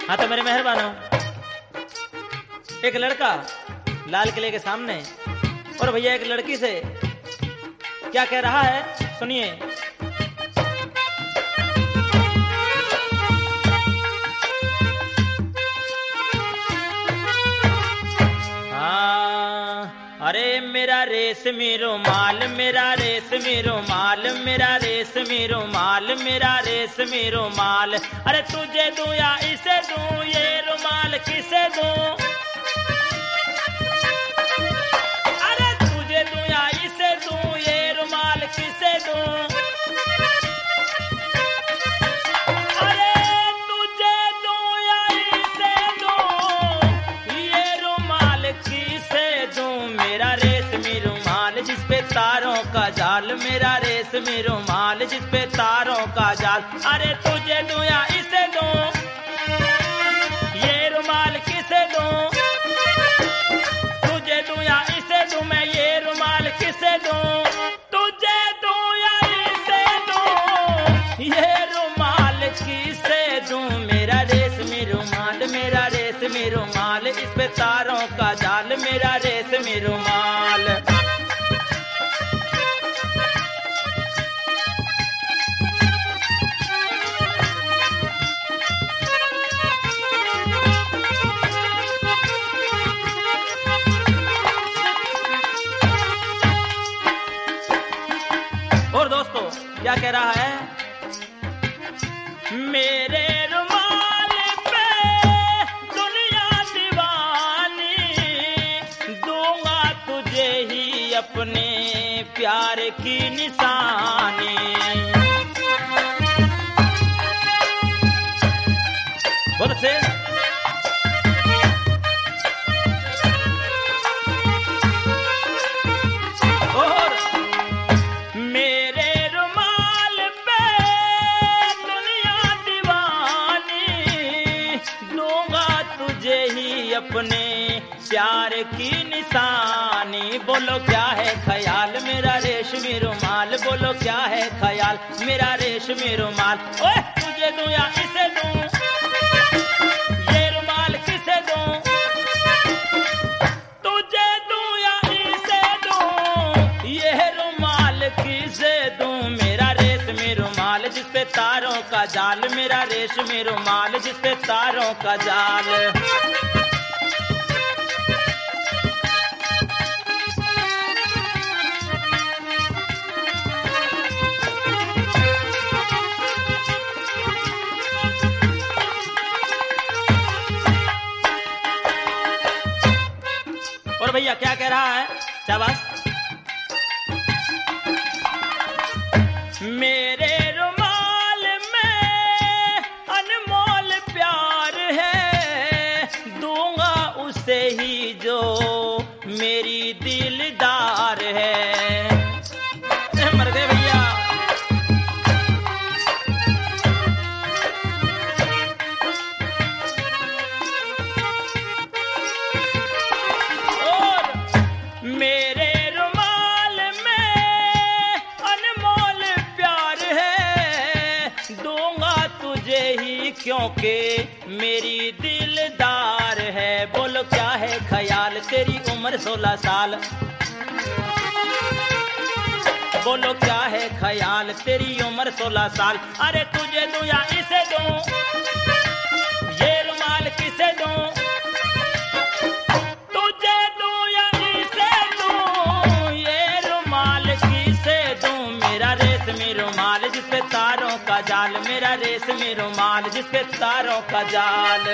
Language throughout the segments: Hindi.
हाँ तो मेरे मेहरबानों, एक लड़का लाल किले के सामने और भैया एक लड़की से क्या कह रहा है, सुनिए। अरे मेरा रेशमी रुमाल, मेरा रेशमी रुमाल, मेरा रेशमी रुमाल, मेरा रेशमी रुमाल, अरे तुझे दूं या इसे दूं, ये रुमाल किसे दूं? अरे तुझे दूं या इसे दूं, ये रुमाल किसे दूं? अरे तुझे दूं या इसे दूं, ये रुमाल किसे दूं? मेरा रेशमी रुमाल जिस पे तारों का जाल, मेरा रेशमी रुमाल जिस पे तारों का जाल, अरे तुझे दूं या इसे दूं, ये रुमाल किसे दूं? तुझे दूं या इसे दूं, मैं ये रुमाल किसे दूं? तुझे दूं या इसे दूं, ये रुमाल किसे दूं? मेरा रेशमी रुमाल, मेरा रेशमी रुमाल, इस पे तारों का जाल, मेरा रेशमी रुमाल। और दोस्तों क्या कह रहा है, मेरे रुमाल पे दुनिया दीवानी, दूंगा तुझे ही अपने प्यार की निशानी। बोल से और मेरे रुमाल पे दुनिया दीवानी, दूंगा तुझे ही अपने प्यार की निशानी। बोलो क्या है ख्याल, मेरा रेशमी रुमाल, बोलो क्या है ख्याल, मेरा रेशमी रुमाल। ओए तुझे दूं या इसे दूं, ये रुमाल किसे दूं? तुझे दूं या इसे दूं, ये रुमाल किसे दूं? मेरा रेशमी रुमाल जिस पे तारों का जाल, मेरा रेशमी रुमाल जिस पे तारों का जाल। और भैया क्या कह रहा है, शाबाश। मेरे रुमाल में अनमोल प्यार है, दूंगा उसे ही जो मेरी दिलदार है। मर गए भैया। मेरे रुमाल में अनमोल प्यार है, दूंगा तुझे ही क्योंकि मेरी दिलदार है। बोलो क्या है ख्याल, तेरी उम्र 16 साल, बोलो क्या है ख्याल, तेरी उम्र 16 साल, अरे तुझे दूं या इसे दूं, ये रुमाल किसे दूं? तुझे दूं या इसे दूं, ये रुमाल किसे दूं? मेरा रेशमी रुमाल जिस पे तारों का जाल, मेरा रेशमी रुमाल जिस पे तारों का जाल।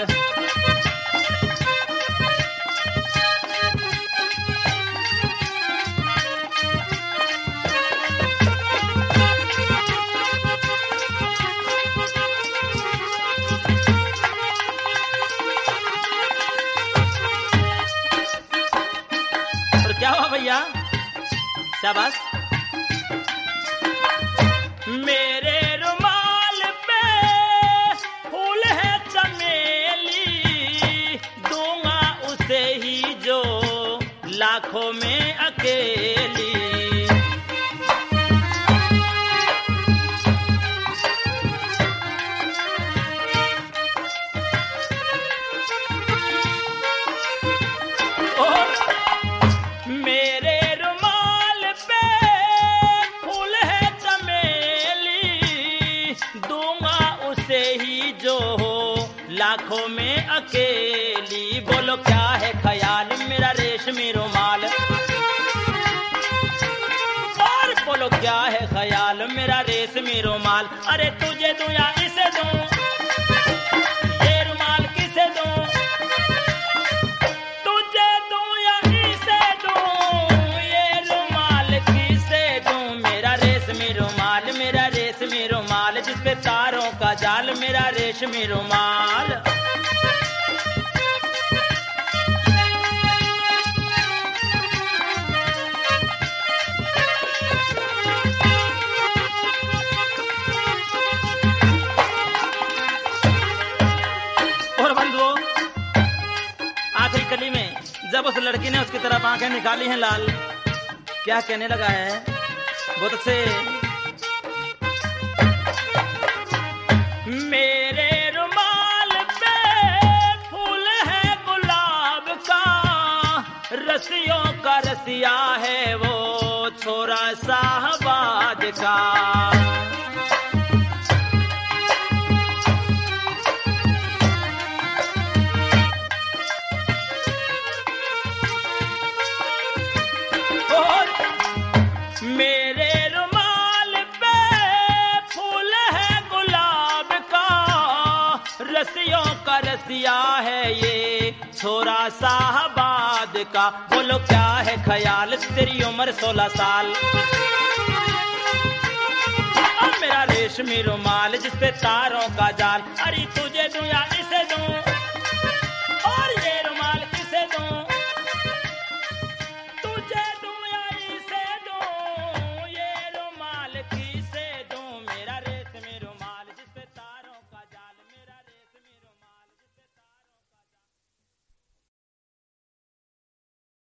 क्या हुआ भैया, शाबाश। मेरे रुमाल पे फूल है चमेली, दूंगा उसे ही जो लाखों में अकेली। लाखों में अकेली। बोलो क्या है ख्याल मेरा रेशमी रुमाल, और बोलो क्या है ख्याल मेरा रेशमी रुमाल। अरे तुझे दूं या इसे दूं, ये रुमाल किसे दूं, तुझे दूं या इसे दूं, ये रुमाल किसे दूं। मेरा रेशमी रुमाल, मेरा रेशमी रुमाल, जिसपे तारों का जाल, मेरा रेशमी रुमाल। और बंधुओं, आखिरी कली में जब उस लड़की ने उसकी तरफ आंखें निकाली हैं लाल, क्या कहने लगा है बहुत अच्छे। मेरे रुमाल पे फूल है गुलाब का, रसियों का रसिया है वो छोरा साहबाद का। मेरे रुमाल पे फूल है गुलाब का, रसियों का रसिया है ये छोरा साहबाद का। बोलो क्या है ख्याल, तेरी उम्र 16 साल, और मेरा रेशमी रुमाल, जिसपे तारों का जाल। अरे तुझे दूं या इसे दूं,